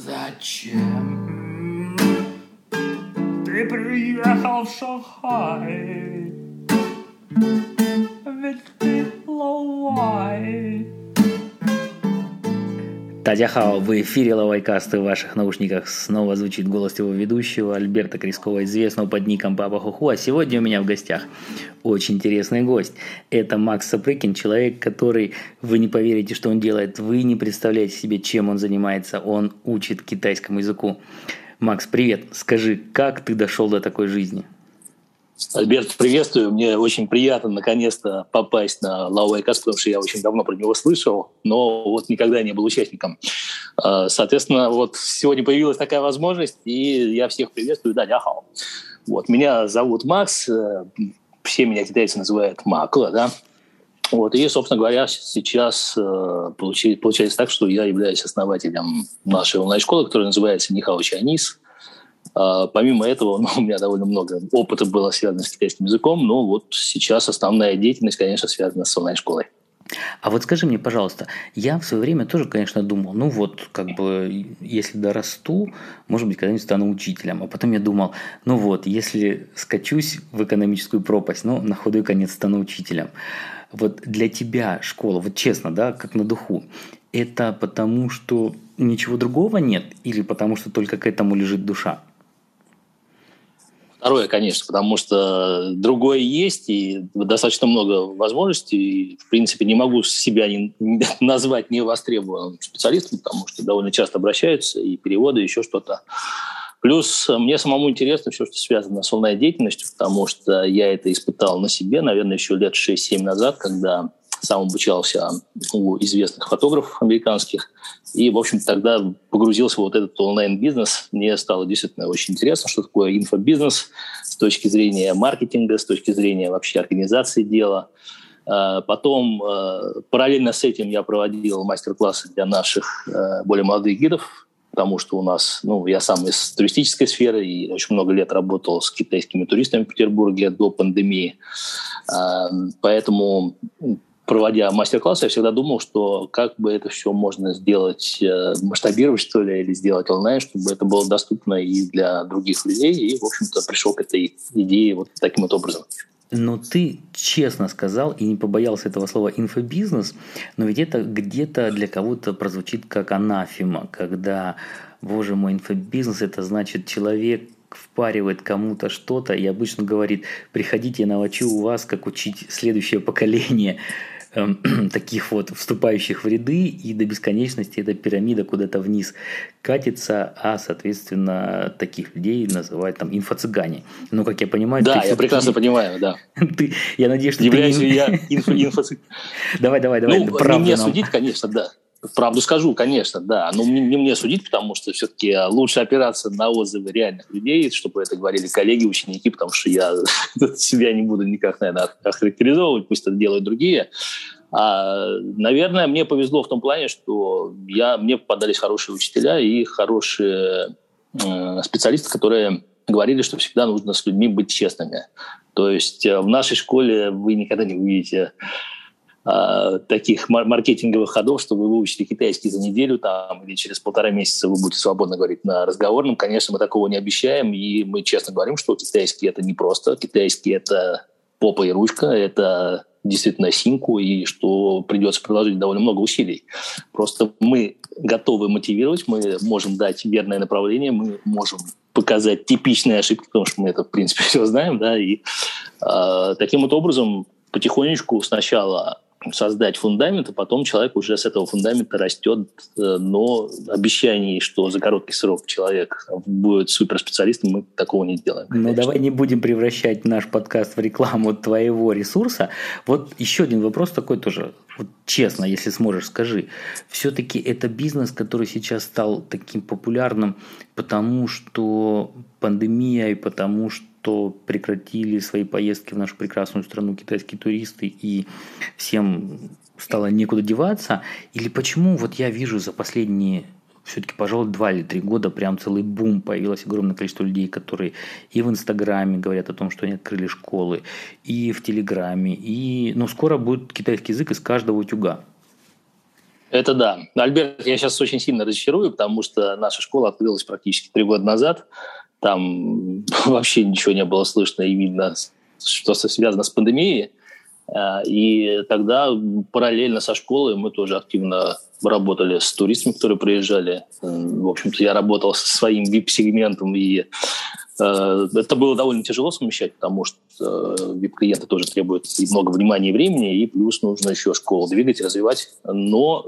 Зачем ты приехал в Шанхай? Ведь ты лавай. Тадяхао, в эфире Лавайкаст, и в ваших наушниках снова звучит голос его ведущего Альберта Крискова, известного под ником Папа Хуху. А сегодня у меня в гостях очень интересный гость. Это Макс Сапрыкин, человек, который, вы не поверите, что он делает, вы не представляете себе, чем он занимается. Он учит китайскому языку. Макс, привет. Скажи, как ты дошел до такой жизни? Альберт, приветствую. Мне очень приятно наконец-то попасть на Лавайкаст, потому что я очень давно про него слышал, но вот никогда не был участником. Соответственно, вот сегодня появилась такая возможность, и я всех приветствую. Да, дяхао. Вот, меня зовут Макс, все меня китайцы называют Макла, да. Вот, и, собственно говоря, сейчас получается так, что я являюсь основателем нашей онлайн-школы, которая называется Нихао Чайниз. Помимо этого, у меня довольно много опыта было связано с китайским языком, но вот сейчас основная деятельность, конечно, связана с онлайн-школой. А вот скажи мне, пожалуйста, я в свое время тоже, конечно, думал, если дорасту, может быть, когда-нибудь стану учителем. А потом я думал, если скачусь в экономическую пропасть, на худой конец стану учителем. Вот для тебя школа, вот честно, да, как на духу, это потому, что ничего другого нет или потому, что только к этому лежит душа? Второе, конечно, потому что другое есть, и достаточно много возможностей. И, в принципе, не могу себя назвать невостребованным специалистом, потому что довольно часто обращаются, и переводы, и еще что-то. Плюс мне самому интересно все, что связано с онлайн-деятельностью, потому что я это испытал на себе, наверное, еще лет 6-7 назад, когда сам обучался у известных фотографов американских. И, в общем, тогда погрузился в вот этот онлайн-бизнес. Мне стало действительно очень интересно, что такое инфобизнес с точки зрения маркетинга, с точки зрения вообще организации дела. Потом, параллельно с этим я проводил мастер-классы для наших более молодых гидов, потому что у нас, я сам из туристической сферы и очень много лет работал с китайскими туристами в Петербурге до пандемии. Поэтому, проводя мастер-классы, я всегда думал, что как бы это все можно сделать, масштабировать, что ли, или сделать онлайн, чтобы это было доступно и для других людей. И, в общем-то, пришел к этой идее вот таким вот образом. Но ты честно сказал и не побоялся этого слова «инфобизнес», но ведь это где-то для кого-то прозвучит как анафема, когда, боже мой, инфобизнес – это значит человек впаривает кому-то что-то и обычно говорит: приходите, я научу у вас, как учить следующее поколение таких вот вступающих в ряды, и до бесконечности эта пирамида куда-то вниз катится, а, соответственно, таких людей называют там инфо-цыгане. Как я понимаю... Да, я прекрасно понимаю, да. Я надеюсь, что являюсь ли я инфо-цыганом? Давай, не мне судить, конечно, да. Правду скажу, конечно, да. Но не мне судить, потому что все-таки лучше опираться на отзывы реальных людей, чтобы это говорили коллеги, ученики, потому что я себя не буду никак, наверное, охарактеризовывать, пусть это делают другие. Наверное, мне повезло в том плане, что мне попадались хорошие учителя и хорошие специалисты, которые говорили, что всегда нужно с людьми быть честными. То есть в нашей школе вы никогда не увидите таких маркетинговых ходов, что вы выучите китайский за неделю или через 1,5 месяца вы будете свободно говорить на разговорном. Конечно, мы такого не обещаем, и мы честно говорим, что китайский – это не просто. Китайский – это попа и ручка, это действительно синьку, и что придется приложить довольно много усилий. Просто мы готовы мотивировать, мы можем дать верное направление, мы можем показать типичные ошибки, потому что мы это, в принципе, все знаем, да, и таким вот образом потихонечку сначала создать фундамент, а потом человек уже с этого фундамента растет, но обещаний, что за короткий срок человек будет суперспециалистом, мы такого не делаем. Давай не будем превращать наш подкаст в рекламу твоего ресурса. Вот еще один вопрос такой тоже. Вот честно, если сможешь, скажи. Все-таки это бизнес, который сейчас стал таким популярным, потому что пандемия и потому что прекратили свои поездки в нашу прекрасную страну китайские туристы, и всем стало некуда деваться? Или почему я вижу за последние все-таки, пожалуй, 2 или 3 года прям целый бум, появилось огромное количество людей, которые и в Инстаграме говорят о том, что они открыли школы, и в Телеграме, и скоро будет китайский язык из каждого утюга. Это да. Альберт, я сейчас очень сильно разочарую, потому что наша школа открылась практически 3 года назад. Там вообще ничего не было слышно и видно, что связано с пандемией. И тогда параллельно со школой мы тоже активно работали с туристами, которые приезжали. В общем-то, я работал со своим VIP-сегментом, и это было довольно тяжело совмещать, потому что VIP-клиенты тоже требуют и много внимания и времени, и плюс нужно еще школу двигать, развивать. Но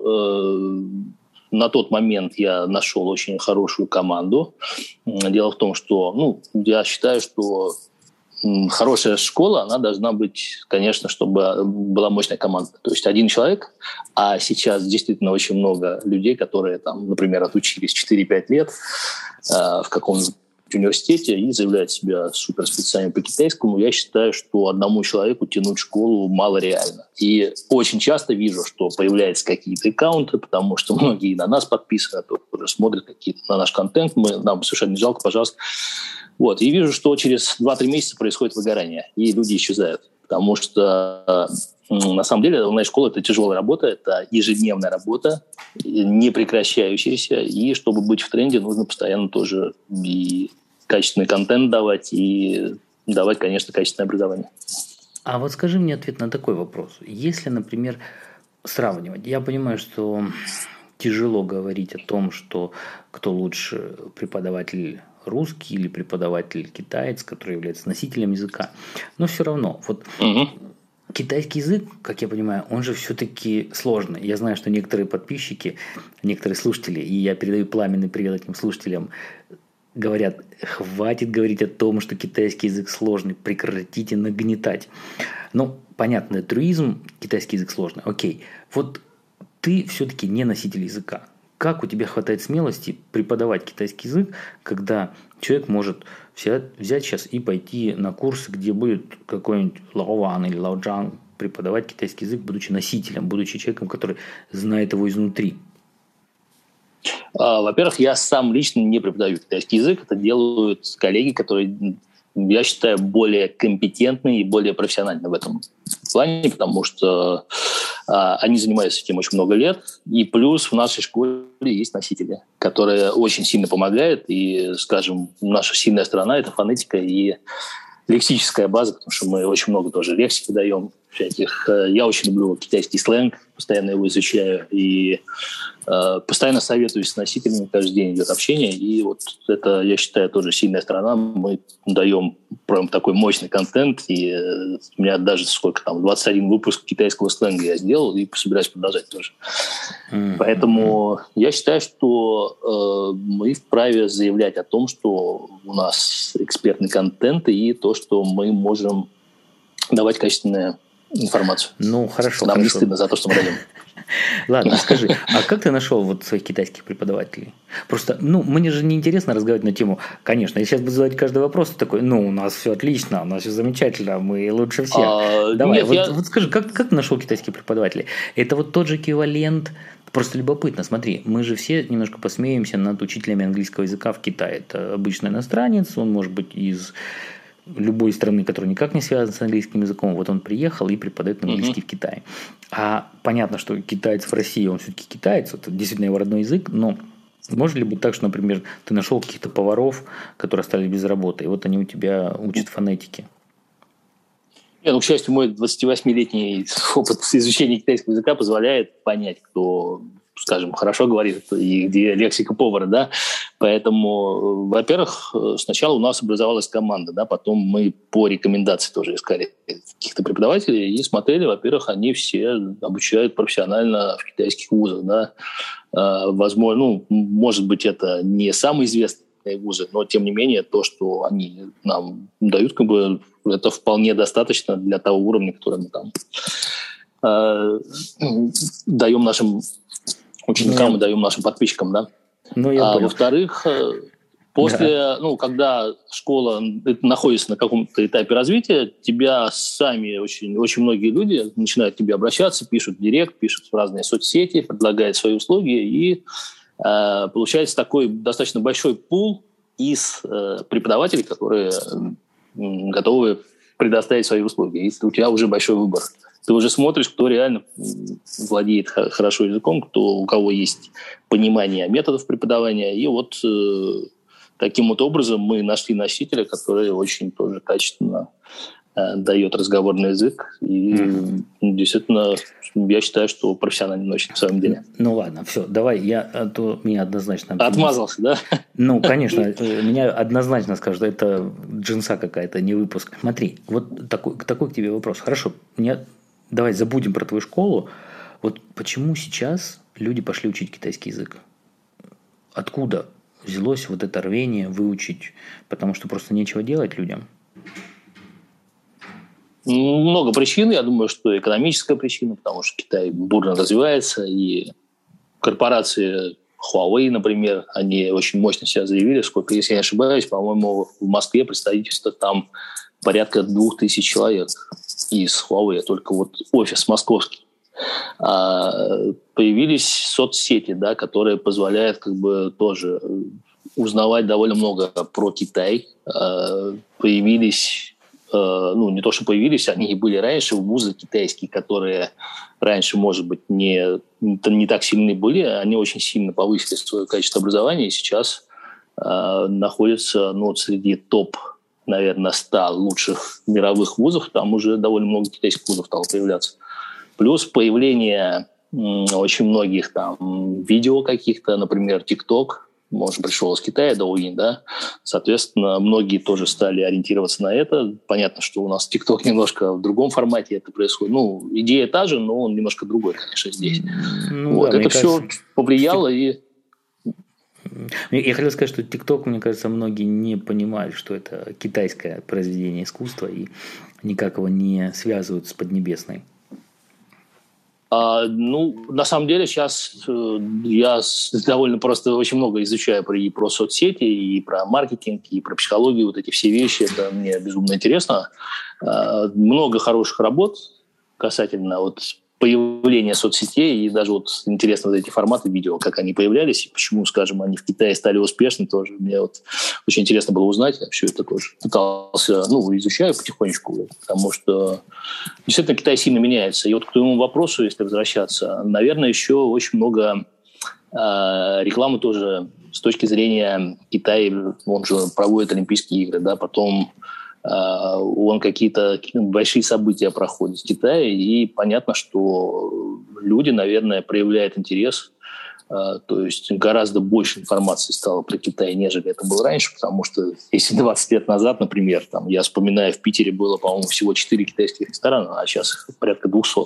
на тот момент я нашел очень хорошую команду. Дело в том, что я считаю, что хорошая школа, она должна быть, конечно, чтобы была мощная команда. То есть один человек, а сейчас действительно очень много людей, которые, там, например, отучились 4-5 лет в каком-нибудь университете и заявляют себя суперспециалистами по китайскому. Я считаю, что одному человеку тянуть школу мало реально. И очень часто вижу, что появляются какие-то аккаунты, потому что многие на нас подписаны, тоже смотрят какие-то на наш контент. Нам совершенно не жалко, пожалуйста. Вот. И вижу, что через 2-3 месяца происходит выгорание, и люди исчезают. Потому что на самом деле онлайн-школа – это тяжелая работа, это ежедневная работа, не прекращающаяся. И чтобы быть в тренде, нужно постоянно тоже и качественный контент давать, и давать, конечно, качественное образование. А вот скажи мне ответ на такой вопрос. Если, например, сравнивать, я понимаю, что тяжело говорить о том, что кто лучше, преподаватель русский или преподаватель китаец, который является носителем языка. Но все равно, вот китайский язык, как я понимаю, он же все-таки сложный. Я знаю, что некоторые подписчики, некоторые слушатели, и я передаю пламенный привет этим слушателям, говорят, хватит говорить о том, что китайский язык сложный, прекратите нагнетать. Ну, понятно, truism, китайский язык сложный, окей. Вот ты все-таки не носитель языка. Как у тебя хватает смелости преподавать китайский язык, когда человек может взять сейчас и пойти на курсы, где будет какой-нибудь Лао Ван или Лао Джан преподавать китайский язык, будучи носителем, будучи человеком, который знает его изнутри? Во-первых, я сам лично не преподаю китайский язык. Это делают коллеги, которые, я считаю, более компетентны и более профессиональны в этом плане, потому что они занимаются этим очень много лет. И плюс в нашей школе есть носители, которые очень сильно помогают. И, скажем, наша сильная сторона – это фонетика и лексическая база, потому что мы очень много тоже лексики даем всяких. Я очень люблю китайский сленг, постоянно его изучаю. И постоянно советуюсь с носителями, каждый день идет общение. И вот это, я считаю, тоже сильная сторона. Мы даем прям такой мощный контент. И у меня даже 21 выпуск китайского сленга я сделал и собираюсь продолжать тоже. Поэтому я считаю, что мы вправе заявлять о том, что у нас экспертный контент и то, что мы можем давать качественную информацию. Ну, хорошо. Нам не стыдно за то, что мы даем. Ладно, скажи, а как ты нашел вот своих китайских преподавателей? Просто, мне же неинтересно разговаривать на тему, конечно, я сейчас буду задавать каждый вопрос, такой, у нас все отлично, у нас все замечательно, мы лучше всех. Давай, вот скажи, как ты нашел китайских преподавателей? Это вот тот же эквивалент, просто любопытно, смотри, мы же все немножко посмеемся над учителями английского языка в Китае. Это обычный иностранец, он может быть из любой страны, которая никак не связана с английским языком, вот он приехал и преподает английский в Китае. А понятно, что китаец в России, он все-таки китаец, это действительно его родной язык, но может ли быть так, что, например, ты нашел каких-то поваров, которые остались без работы, и вот они у тебя учат фонетике? К счастью, мой 28-летний опыт изучения китайского языка позволяет понять, кто, скажем, хорошо говорит и где лексика повара, да. Поэтому, во-первых, сначала у нас образовалась команда, да, потом мы по рекомендации тоже искали каких-то преподавателей и смотрели, во-первых, они все обучают профессионально в китайских вузах, да. Возможно, может быть, это не самые известные вузы, но, тем не менее, то, что они нам дают, это вполне достаточно для того уровня, который мы там даем нашим ученикам и даем нашим подписчикам, да. Во-вторых, после, когда школа находится на каком-то этапе развития, тебя сами очень многие люди начинают к тебе обращаться, пишут в директ, пишут в разные соцсети, предлагают свои услуги, и получается такой достаточно большой пул из преподавателей, которые готовы предоставить свои услуги. И у тебя уже большой выбор ты уже смотришь, кто реально владеет хорошо языком, у кого есть понимание методов преподавания. И вот таким вот образом мы нашли носителя, который очень тоже качественно дает разговорный язык. И действительно, я считаю, что профессионально очень в своем деле. Ну ладно, все, давай, то меня однозначно... Отмазался, да? Ну, конечно, меня однозначно скажут, это джинса какая-то, не выпуск. Смотри, вот такой к тебе вопрос. Хорошо, давай забудем про твою школу. Вот почему сейчас люди пошли учить китайский язык? Откуда взялось вот это рвение выучить? Потому что просто нечего делать людям? Много причин. Я думаю, что экономическая причина, потому что Китай бурно развивается, и корпорации Huawei, например, они очень мощно себя заявили, сколько, если я не ошибаюсь, по-моему, в Москве представительство там порядка 2000 человек из Huawei, только вот офис московский. Появились соцсети, да, которые позволяют как бы тоже узнавать довольно много про Китай. Появились, не то что появились, они и были раньше, вузы китайские, которые раньше, может быть, не так сильны были, они очень сильно повысили свое качество образования и сейчас находятся среди топ, наверное, 100 лучших мировых вузов, там уже довольно много китайских вузов стало появляться. Плюс появление очень многих там видео каких-то, например, TikTok, может, пришел из Китая, Douyin, да, соответственно, многие тоже стали ориентироваться на это. Понятно, что у нас TikTok немножко в другом формате это происходит. Идея та же, но он немножко другой, конечно, здесь. Это все повлияло и... Я хотел сказать, что TikTok, мне кажется, многие не понимают, что это китайское произведение искусства и никак его не связывают с Поднебесной. На самом деле сейчас я довольно просто очень много изучаю и про соцсети, и про маркетинг, и про психологию, вот эти все вещи, это мне безумно интересно. Много хороших работ касательно появления соцсетей, и даже интересно эти форматы видео, как они появлялись, и почему, скажем, они в Китае стали успешны тоже. Мне очень интересно было узнать, я все это тоже пытался, изучаю потихонечку, потому что действительно Китай сильно меняется. И к твоему вопросу, если возвращаться, наверное, еще очень много рекламы тоже с точки зрения Китая, он же проводит Олимпийские игры, да, потом он какие-то большие события проходит в Китае, и понятно, что люди, наверное, проявляют интерес, то есть гораздо больше информации стало про Китай, нежели это было раньше, потому что если 20 лет назад, например, я вспоминаю, в Питере было, по-моему, всего 4 китайских ресторана, а сейчас их порядка 200.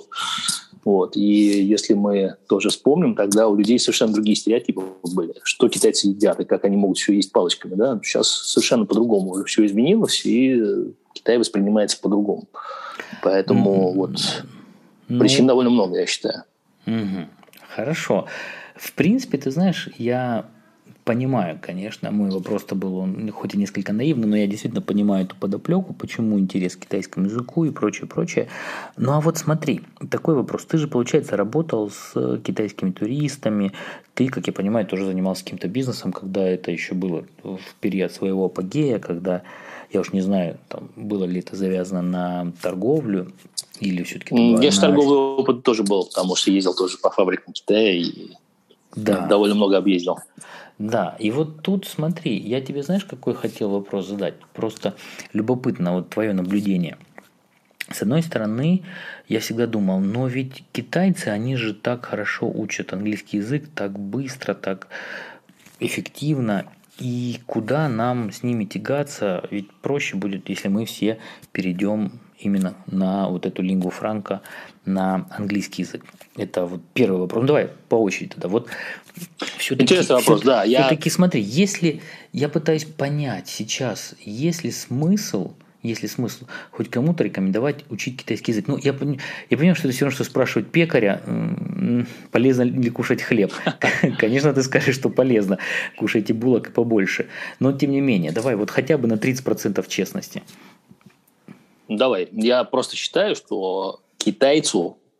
И если мы тоже вспомним, тогда у людей совершенно другие стереотипы были. Что китайцы едят и как они могут все есть палочками. Да? Сейчас совершенно по-другому уже все изменилось, и Китай воспринимается по-другому. Поэтому причин довольно много, я считаю. Хорошо. В принципе, ты знаешь, я понимаю, конечно, мой вопрос-то был, он хоть и несколько наивный, но я действительно понимаю эту подоплеку, почему интерес к китайскому языку и прочее. Ну а смотри, такой вопрос. Ты же, получается, работал с китайскими туристами, ты, как я понимаю, тоже занимался каким-то бизнесом, когда это еще было в период своего апогея, когда, я уж не знаю, было ли это завязано на торговлю, или все-таки... Есть торговый опыт тоже был, потому что ездил тоже по фабрикам Китая и довольно много объездил. Да, и тут смотри, я тебе знаешь, какой хотел вопрос задать? Просто любопытно твое наблюдение. С одной стороны, я всегда думал, но ведь китайцы, они же так хорошо учат английский язык, так быстро, так эффективно. И куда нам с ними тягаться? Ведь проще будет, если мы все перейдем именно на эту лингву франка, на английский язык. Это первый вопрос. Ну, давай по очереди тогда. Интересный вопрос, да. Все-таки смотри, если я пытаюсь понять сейчас, есть ли смысл хоть кому-то рекомендовать учить китайский язык. Я понимаю, что это все равно, что спрашивать пекаря, полезно ли кушать хлеб. Конечно, ты скажешь, что полезно. Кушайте булок побольше. Но тем не менее, давай хотя бы на 30% честности. Давай. Я просто считаю, что китайцу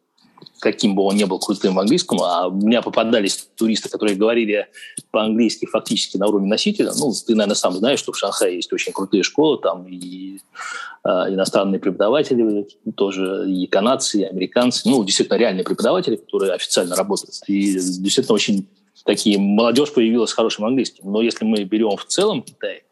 каким бы он ни был крутым в английском, а у меня попадались туристы, которые говорили по-английски фактически на уровне носителя. Ну, ты, наверное, сам знаешь, что в Шанхае есть очень крутые школы, там и иностранные преподаватели тоже, и канадцы, и американцы. Ну, действительно, реальные преподаватели, которые официально работают. И действительно очень такие... Молодежь появилась с хорошим английским. Но если мы берем в целом Китай,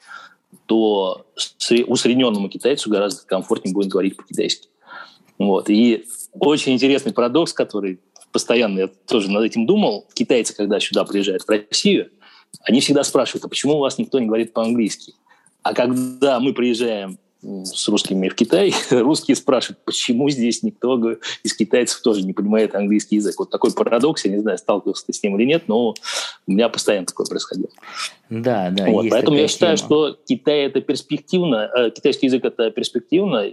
то усредненному китайцу гораздо комфортнее будет говорить по-китайски. Вот. И очень интересный парадокс, который постоянно я тоже над этим думал. Китайцы, когда сюда приезжают в Россию, они всегда спрашивают, а почему у вас никто не говорит по-английски? А когда мы приезжаем с русскими в Китай, русские спрашивают, почему здесь никто из китайцев тоже не понимает английский язык. Вот такой парадокс, я не знаю, сталкивался ты с ним или нет, но у меня постоянно такое происходило. Да, да. Вот, поэтому я считаю, что Китай это перспективно, китайский язык это перспективно,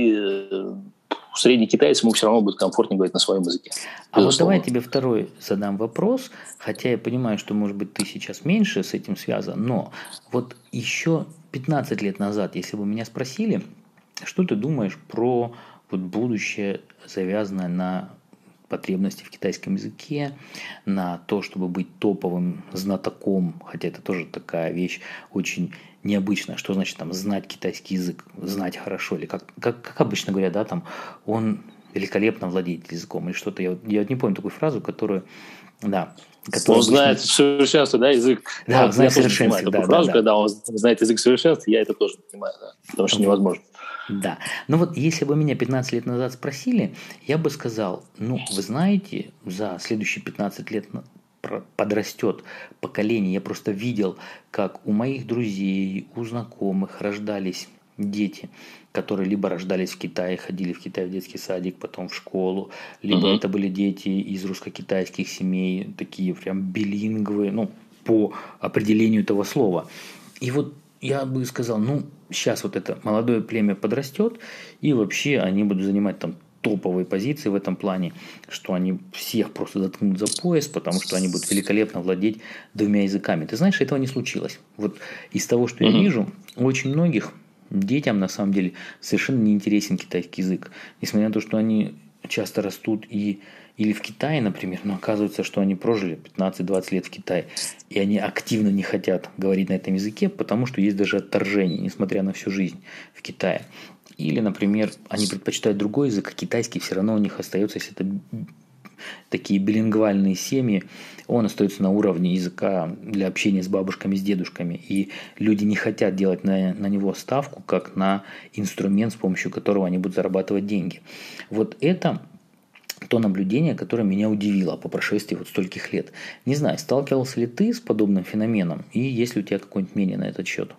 и средний китаец ему все равно будет комфортнее говорить на своем языке. А вот давай я тебе второй задам вопрос, хотя я понимаю, что, может быть, ты сейчас меньше с этим связан, но вот еще 15 лет назад, если бы меня спросили, что ты думаешь про вот будущее, завязанное на потребности в китайском языке, на то, чтобы быть топовым знатоком, хотя это тоже такая вещь очень необычная. Что значит там знать китайский язык, знать хорошо, или как обычно говорят, да, там он великолепно владеет языком, или что-то. Я не помню такую фразу, которую, да. Он знает в совершенстве, да, язык. Да, он знает в совершенстве, да. Фразу, когда он знает язык в совершенстве, я это тоже понимаю, да, потому что невозможно. Да. Но вот если бы меня 15 лет назад спросили, я бы сказал, ну, вы знаете, за следующие 15 лет подрастет поколение. Я просто видел, как у моих друзей, у знакомых рождались дети, которые либо рождались в Китае, ходили в Китай в детский садик, потом в школу, либо это были дети из русско-китайских семей, такие прям билингвы, ну, по определению этого слова. И вот я бы сказал, ну, сейчас вот это молодое племя подрастет, и вообще они будут занимать там топовые позиции в этом плане, что они всех просто заткнут за пояс, потому что они будут великолепно владеть двумя языками. Ты знаешь, этого не случилось. Вот из того, что я вижу, у очень многих детям на самом деле совершенно не интересен китайский язык. Несмотря на то, что они часто растут или в Китае, например, но оказывается, что они прожили 15-20 лет в Китае, и они активно не хотят говорить на этом языке, потому что есть даже отторжение, несмотря на всю жизнь в Китае. Или, например, они предпочитают другой язык, а китайский все равно у них остается, если это такие билингвальные семьи, он остается на уровне языка для общения с бабушками, с дедушками. И люди не хотят делать на него ставку, как на инструмент, с помощью которого они будут зарабатывать деньги. Вот это то наблюдение, которое меня удивило по прошествии вот стольких лет. Не знаю, сталкивался ли ты с подобным феноменом, и есть ли у тебя какое-нибудь мнение на этот счет?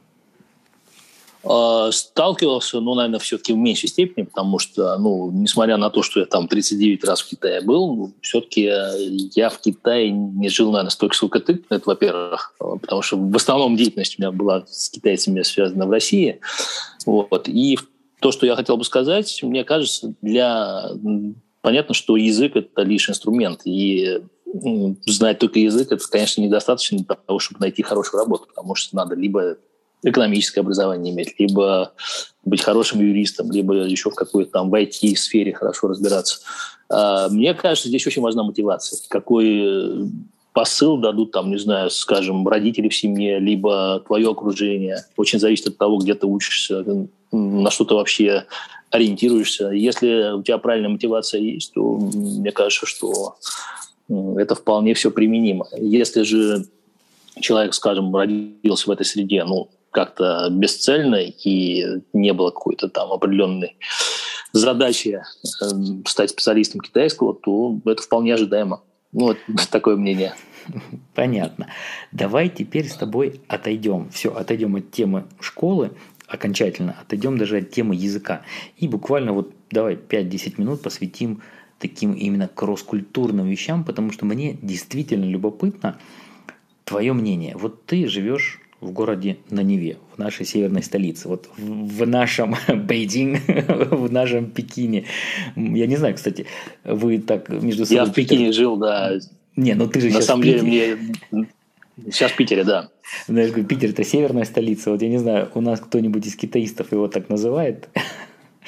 Сталкивался, но, наверное, все-таки в меньшей степени, потому что, ну, несмотря на то, что я там 39 раз в Китае был, все-таки я в Китае не жил, наверное, столько, сколько ты, это, во-первых, потому что в основном деятельность у меня была с китайцами связана в России. Вот. И то, что я хотел бы сказать, мне кажется, понятно, что язык – это лишь инструмент, и знать только язык – это, конечно, недостаточно для того, чтобы найти хорошую работу, потому что надо либо экономическое образование иметь, либо быть хорошим юристом, либо еще в какой-то там в IT-сфере хорошо разбираться. Мне кажется, здесь очень важна мотивация. Какой посыл дадут там, не знаю, скажем, родители в семье, либо твое окружение. Очень зависит от того, где ты учишься, на что ты вообще ориентируешься. Если у тебя правильная мотивация есть, то мне кажется, что это вполне все применимо. Если же человек, скажем, родился в этой среде, ну, как-то бесцельно и не было какой-то там определенной задачи стать специалистом китайского, то это вполне ожидаемо. Ну, вот такое мнение. Понятно. Давай теперь с тобой отойдем. Все, отойдем от темы школы окончательно, отойдем даже от темы языка. И буквально вот давай 5-10 минут посвятим таким именно кросс-культурным вещам, потому что мне действительно любопытно твое мнение. Вот ты живешь в городе на Неве, в нашей северной столице, вот в нашем Бейджинг, в нашем Пекине. Я не знаю, кстати, вы так между собой... Я в Пекине жил, да. Не, ну ты же на сейчас самом деле мне сейчас в Питере, да. Знаешь, Питер – это северная столица. Вот я не знаю, у нас кто-нибудь из китаистов его так называет?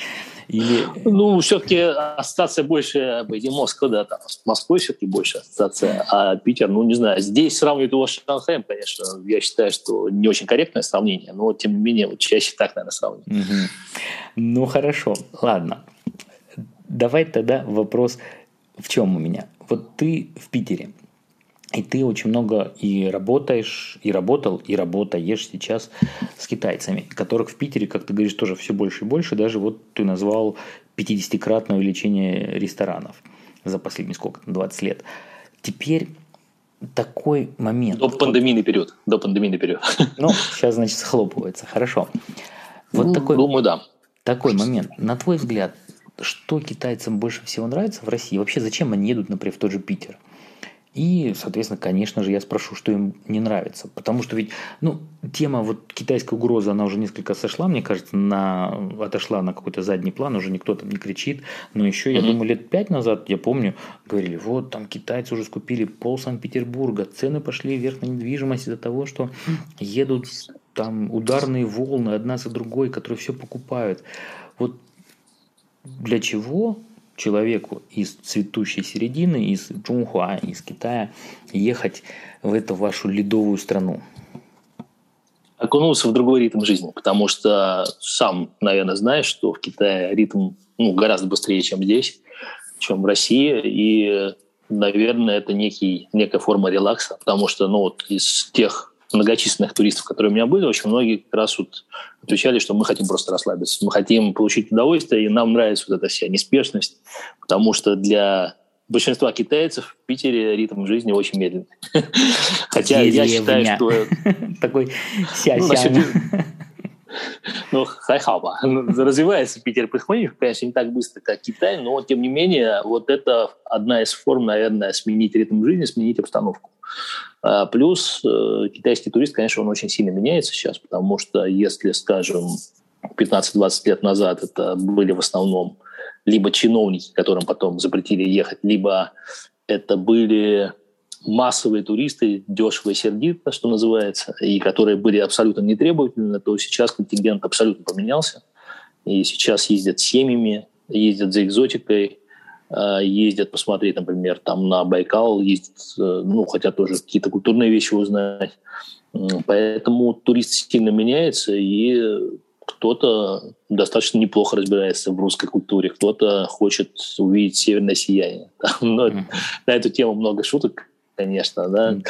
Или... Ну, все-таки ассоциация больше, не Москва, да, там, с Москвой все-таки больше ассоциация, а Питер, ну, не знаю, здесь сравнивать его с Шанхаем, конечно, я считаю, что не очень корректное сравнение, но, тем не менее, вот чаще так, наверное, сравнивать. Угу. Ну, хорошо, ладно. Давай тогда вопрос, в чем у меня? Вот ты в Питере, и ты очень много и работаешь, и работал, и работаешь сейчас с китайцами, которых в Питере, как ты говоришь, тоже все больше и больше. Даже вот ты назвал 50-кратное увеличение ресторанов за последние сколько, 20 лет. Теперь такой момент. До пандемийный период. Ну, сейчас, значит, схлопывается. Хорошо. Вот ну, такой, думаю, да. Такой момент. На твой взгляд, что китайцам больше всего нравится в России? Вообще, зачем они едут, например, в тот же Питер? И, соответственно, конечно же, я спрошу, что им не нравится. Потому что ведь, тема вот китайской угрозы, она уже несколько сошла, мне кажется, отошла на какой-то задний план, уже никто там не кричит. Но еще, я думаю, лет 5 назад, я помню, говорили, вот там китайцы уже скупили пол Санкт-Петербурга, цены пошли вверх на недвижимость из-за того, что едут там ударные волны одна за другой, которые все покупают. Вот для чего человеку из цветущей середины, из Чжунхуа, из Китая, ехать в эту вашу ледовую страну? Окунулся в другой ритм жизни, потому что сам, наверное, знаешь, что в Китае ритм гораздо быстрее, чем здесь, чем в России, и, наверное, это некая форма релакса, потому что вот из тех многочисленных туристов, которые у меня были, очень многие как раз вот отвечали, что мы хотим просто расслабиться, мы хотим получить удовольствие, и нам нравится вот эта вся неспешность, потому что для большинства китайцев в Питере ритм жизни очень медленный. Хотя я считаю, что... Такой ся-ся. хайхаба. Развивается Питер потихоньку, конечно, не так быстро, как Китай, но, тем не менее, вот это одна из форм, наверное, сменить ритм жизни, сменить обстановку. Плюс китайский турист, конечно, он очень сильно меняется сейчас, потому что если, скажем, 15-20 лет назад это были в основном либо чиновники, которым потом запретили ехать, либо это были массовые туристы, дешево и сердито, что называется, и которые были абсолютно нетребовательны, то сейчас контингент абсолютно поменялся. И сейчас ездят семьями, ездят за экзотикой, ездят посмотреть, например, там на Байкал, ездят, хотят тоже какие-то культурные вещи узнать. Поэтому турист сильно меняется, и кто-то достаточно неплохо разбирается в русской культуре, кто-то хочет увидеть северное сияние. На эту тему много шуток, конечно.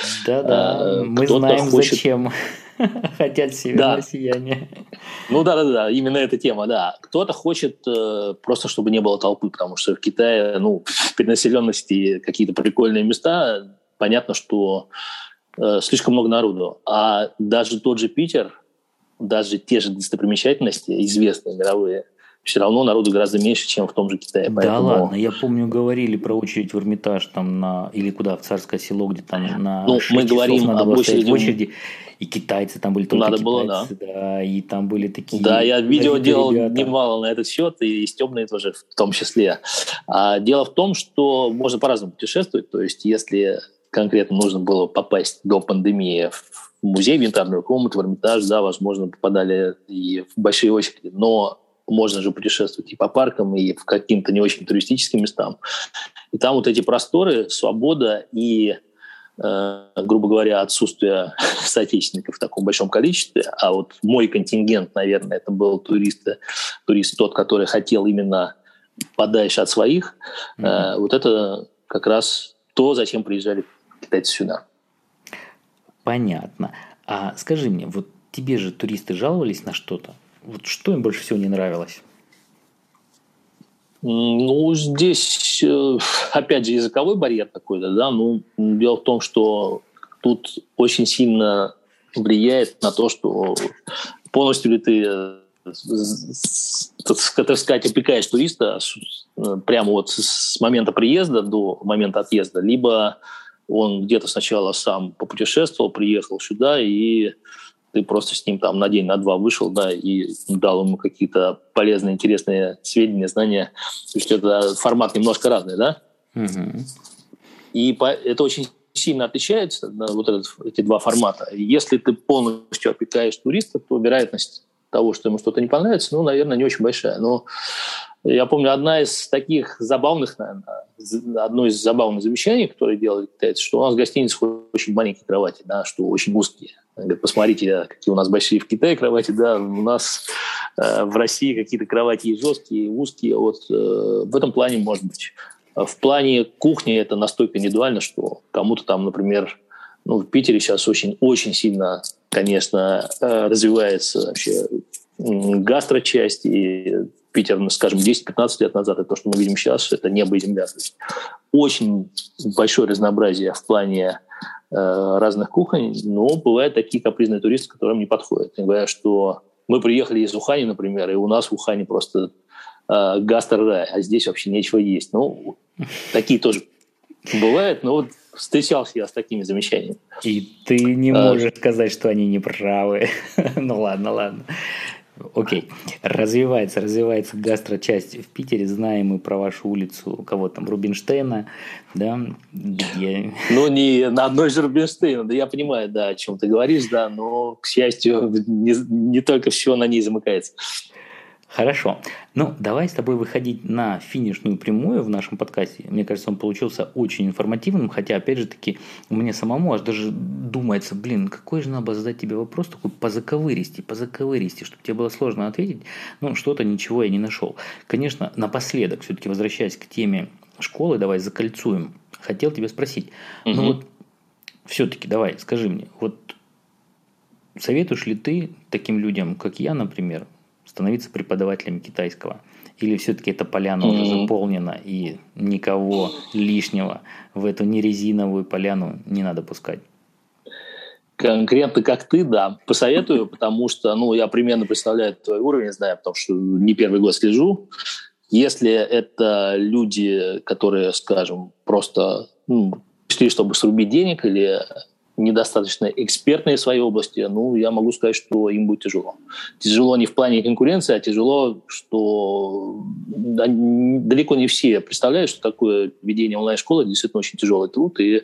Да-да, мы знаем, зачем хотят северное сияние. Да, именно эта тема, да. Кто-то хочет просто, чтобы не было толпы, потому что в Китае, в перенаселенности какие-то прикольные места, понятно, что слишком много народу. А даже тот же Питер, даже те же достопримечательности, известные мировые, все равно народу гораздо меньше, чем в том же Китае. Да ладно, я помню, говорили про очередь в Эрмитаж или куда, в Царское село, где там на 6 мы часов говорим надо об было стоять в очереди. очереди, и китайцы там были, только надо китайцы, было, да, и там были такие... Да, я видео делал ребята. немало на этот счет, и стебные тоже в том числе. Дело в том, что можно по-разному путешествовать, то есть если конкретно нужно было попасть до пандемии в музей, в янтарную комнату, в Эрмитаж, да, возможно, попадали и в большие очереди, но можно же путешествовать и по паркам, и в каким-то не очень туристическим местам. И там вот эти просторы, свобода и, грубо говоря, отсутствие соотечественников в таком большом количестве. А вот мой контингент, наверное, это был турист тот, который хотел именно подальше от своих. Вот это как раз то, зачем приезжали китайцы сюда. Понятно. А скажи мне, вот тебе же туристы жаловались на что-то? Вот что им больше всего не нравилось? Здесь, опять же, языковой барьер какой-то, да. Дело в том, что тут очень сильно влияет на то, что полностью ли ты, так сказать, опекаешь туриста прямо вот с момента приезда до момента отъезда, либо он где-то сначала сам попутешествовал, приехал сюда, и ты просто с ним там на день, на два вышел, да, и дал ему какие-то полезные, интересные сведения, знания. То есть это формат немножко разный, да? Угу. И это очень сильно отличается, да, вот эти два формата. Если ты полностью опекаешь туриста, то вероятность того, что ему что-то не понравится, ну, наверное, не очень большая. Но я помню, одно из забавных замечаний, которые делали китайцы, что у нас в гостиницах очень маленькие кровати, да, что очень узкие. Они говорят, посмотрите, какие у нас большие в Китае кровати, да, у нас в России какие-то кровати и жесткие, и узкие. Вот в этом плане, может быть. В плане кухни это настолько индивидуально, что кому-то там, например, ну, в Питере сейчас очень сильно, конечно, развивается вообще гастрочасть, и Питер, скажем, 10-15 лет назад, это то, что мы видим сейчас, это небо и земля. То есть очень большое разнообразие в плане разных кухонь, но бывают такие капризные туристы, которым не подходят. Я говорю, что мы приехали из Ухани, например, и у нас в Ухане просто гастро-рай, а здесь вообще нечего есть. Ну, такие тоже бывают, но вот встречался я с такими замечаниями. И ты не можешь сказать, что они не правы. Ну ладно. Окей. Развивается гастрочасть в Питере. Знаем мы про вашу улицу, у кого там, Рубинштейна, да? Где... Ну, не на одной же Рубинштейна, да, я понимаю, да, о чем ты говоришь, да, но, к счастью, не только все на ней замыкается. Хорошо. Ну, давай с тобой выходить на финишную прямую в нашем подкасте. Мне кажется, он получился очень информативным, хотя, опять же таки, у меня самому аж даже думается, какой же надо задать тебе вопрос такой позаковыристи, чтобы тебе было сложно ответить. Ну, что-то, ничего я не нашел. Конечно, напоследок, все-таки возвращаясь к теме школы, давай закольцуем. Хотел тебя спросить. Ну, вот все-таки давай, скажи мне, вот советуешь ли ты таким людям, как я, например, становиться преподавателем китайского? Или все-таки эта поляна уже заполнена, и никого лишнего в эту нерезиновую поляну не надо пускать? Конкретно как ты, да, посоветую, потому что, ну, я примерно представляю твой уровень, знаю, потому что не первый год слежу. Если это люди, которые, скажем, просто пришли, чтобы срубить денег, или недостаточно экспертные в своей области, ну, я могу сказать, что им будет тяжело. Тяжело не в плане конкуренции, а тяжело, что далеко не все представляют, что такое ведение онлайн-школы действительно очень тяжелый труд, и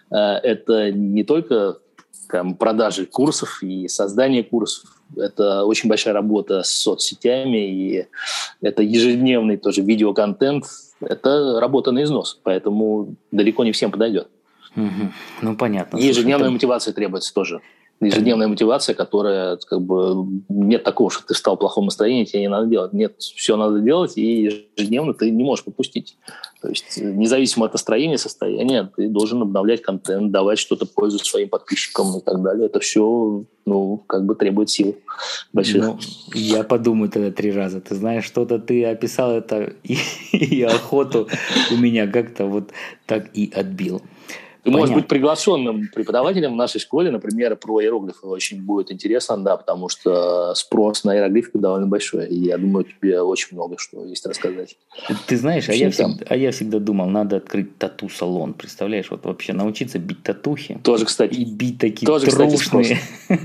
это не только там, продажи курсов и создание курсов, это очень большая работа с соцсетями, и это ежедневный тоже видеоконтент, это работа на износ, поэтому далеко не всем подойдет. Ну, понятно. Ежедневная мотивация требуется тоже. Ежедневная мотивация, которая, как бы, нет такого, что ты встал в плохом настроении, тебе не надо делать. Нет, все надо делать, и ежедневно ты не можешь пропустить. То есть, независимо от настроения, состояния, ты должен обновлять контент, давать что-то в пользу своим подписчикам и так далее. Это все, ну, как бы требует сил больших. Ну, я подумаю тогда 3 раза. Ты знаешь, что-то ты описал это, и охоту у меня как-то вот так и отбил. Ты можешь быть приглашенным преподавателем в нашей школе, например, про иероглифы очень будет интересно, да, потому что спрос на иероглифику довольно большой, и я думаю, тебе очень много что есть рассказать. Ты знаешь, а я всегда думал, надо открыть тату-салон, представляешь, вот вообще научиться бить татухи. Тоже, кстати. И бить такие трушные.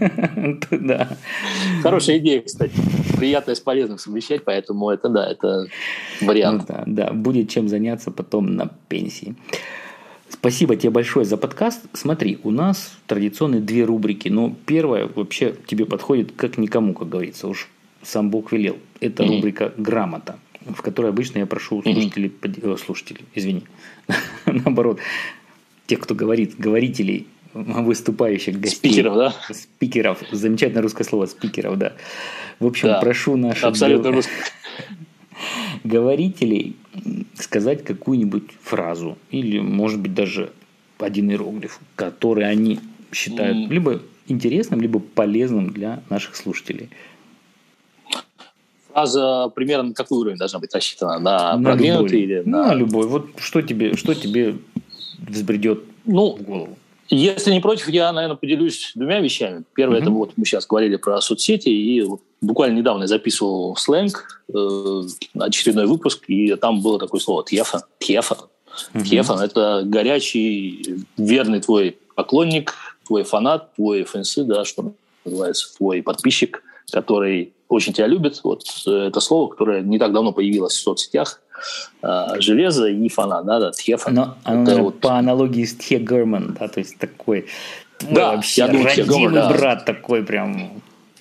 Да. Хорошая идея, кстати. Приятное с полезным совмещать, поэтому это, да, это вариант. Да, будет чем заняться потом на пенсии. Спасибо тебе большое за подкаст. Смотри, у нас традиционные 2 рубрики, но первая вообще тебе подходит как никому, как говорится, уж сам Бог велел. Это рубрика «Грамота», в которой обычно я прошу слушателей, извини, наоборот, тех, кто говорит, говорителей, выступающих гостей. Спикеров, да? Спикеров. Замечательное русское слово, спикеров, да. В общем, да, прошу наших... Абсолютно русское. Говорителей сказать какую-нибудь фразу или, может быть, даже один иероглиф, который они считают либо интересным, либо полезным для наших слушателей. Фраза примерно на какой уровень должна быть рассчитана? На продвинутый или на... На любой. Вот что тебе взбредет в голову? Если не против, я, наверное, поделюсь 2 вещами. Первое, это вот мы сейчас говорили про соцсети, и вот буквально недавно я записывал сленг, очередной выпуск, и там было такое слово «тьефан». Тьефан – это горячий, верный твой поклонник, твой фанат, твой фэнсы, да, что называется, твой подписчик, который очень тебя любит. Вот это слово, которое не так давно появилось в соцсетях. Железо и фанат, да, тьефан. Но оно вот... по аналогии с Тье Герман, да, то есть такой да, вообще родимый брат такой прям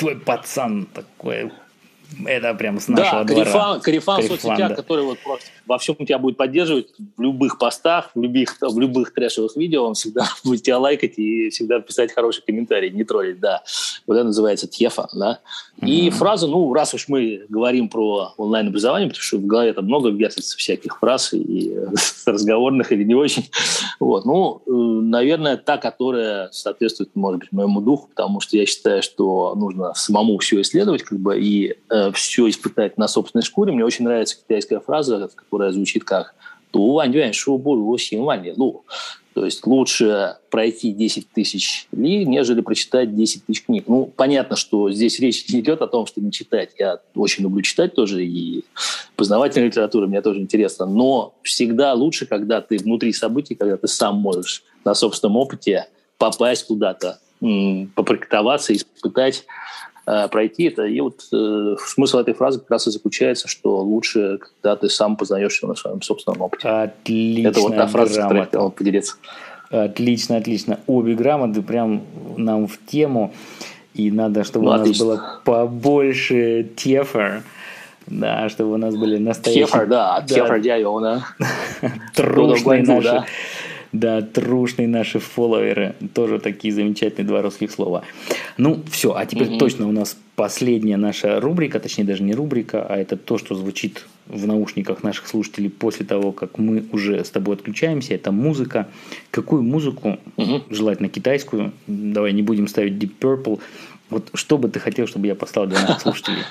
твой пацан такой. Это прям с нашего двора. Корефан в да. соцсетях, который вот просто во всем тебя будет поддерживать, в любых постах, в любых трэшевых видео, он всегда будет тебя лайкать и всегда писать хороший комментарий, не троллить, да. Вот это называется тефа, да. И фраза, раз уж мы говорим про онлайн-образование, потому что в голове там много вертится всяких фраз, и разговорных или не очень, наверное, та, которая соответствует, может быть, моему духу, потому что я считаю, что нужно самому все исследовать, и все испытать на собственной шкуре. Мне очень нравится китайская фраза, которая звучит как «ду вань юань шу бу ру син вань ли лу». То есть лучше пройти 10 тысяч ли, нежели прочитать 10 тысяч книг. Понятно, что здесь речь не идет о том, что не читать. Я очень люблю читать тоже, и познавательная литература мне тоже интересна. Но всегда лучше, когда ты внутри событий, когда ты сам можешь на собственном опыте попасть куда-то, попрактиковаться, испытать, пройти это. И смысл этой фразы как раз и заключается, что лучше, когда ты сам познаешь все на своем собственном опыте. Отлично. Это та фраза, с которой я хотел поделиться. Отлично. Обе грамоты прям нам в тему. И надо, чтобы у нас было побольше тефа. Да, чтобы у нас были настоящие... Тефа, да. Тефа дядя, да. Трушные наши... Да, трушные наши фолловеры. Тоже такие замечательные два русских слова. Все, а теперь точно у нас последняя наша рубрика, точнее даже не рубрика, а это то, что звучит в наушниках наших слушателей после того, как мы уже с тобой отключаемся. Это музыка. Какую музыку, желательно китайскую, давай не будем ставить Deep Purple, что бы ты хотел, чтобы я поставил для наших слушателей?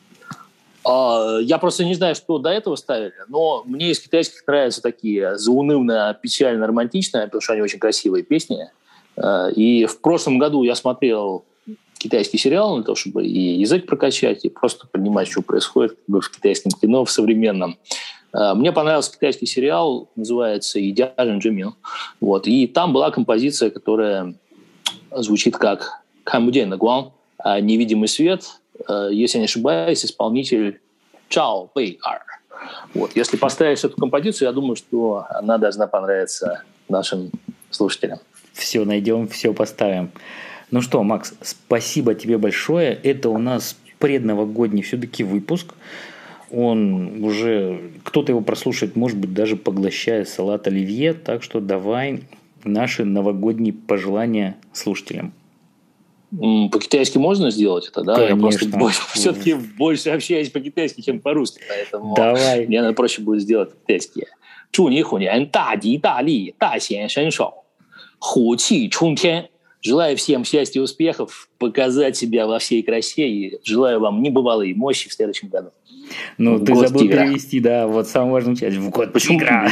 Я просто не знаю, что до этого ставили, но мне из китайских нравятся такие заунывно-печально-романтичные, потому что они очень красивые песни. И в прошлом году я смотрел китайский сериал для того, чтобы и язык прокачать, и просто понимать, что происходит в китайском кино, в современном. Мне понравился китайский сериал, называется «Идеален Джимин». И там была композиция, которая звучит как «Канбуден Гуан», «Невидимый свет». Если я не ошибаюсь, исполнитель Чао Бэйар. Если поставишь эту композицию, я думаю, что она должна понравиться нашим слушателям. Все найдем, все поставим. Ну что, Макс, спасибо тебе большое. Это у нас предновогодний все-таки выпуск. Он уже, кто-то его прослушает, может быть, даже поглощая салат оливье. Так что давай наши новогодние пожелания слушателям. По-китайски можно сделать это, да? Конечно. Я просто все-таки больше общаюсь по-китайски, чем по-русски, поэтому давай. Мне, наверное, проще будет сделать по-китайски. 祝你虎年大吉大利，大显身手，虎气冲天. Желаю всем счастья и успехов, показать себя во всей красе, и желаю вам небывалой мощи в следующем году. Ты забыл перевести, самую важную часть. В год тигра.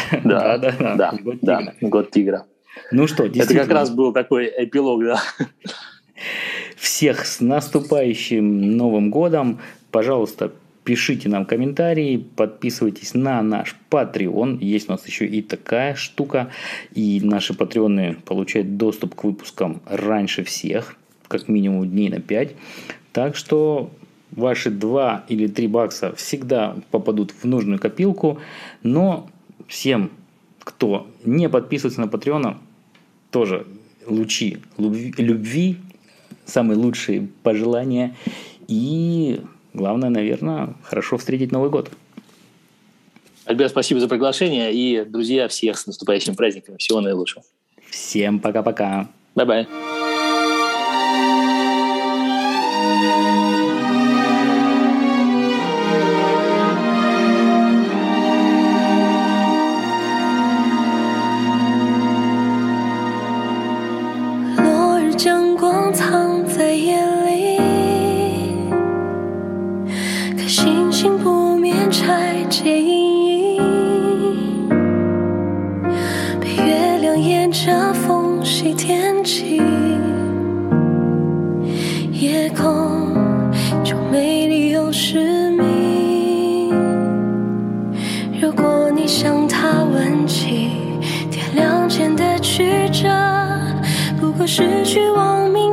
Да, год тигра. Что, это как раз был такой эпилог, да. Всех с наступающим Новым годом. Пожалуйста, пишите нам комментарии, подписывайтесь на наш Patreon. Есть у нас еще и такая штука. И наши патреоны получают доступ к выпускам раньше всех, как минимум дней на 5. Так что ваши 2 или 3 бакса всегда попадут в нужную копилку. Но всем, кто не подписывается на Patreon, тоже лучи любви, самые лучшие пожелания и, главное, наверное, хорошо встретить Новый год. Альберт, спасибо за приглашение. И, друзья, всех с наступающим праздником. Всего наилучшего. Всем пока-пока. Бай-бай. 失去亡命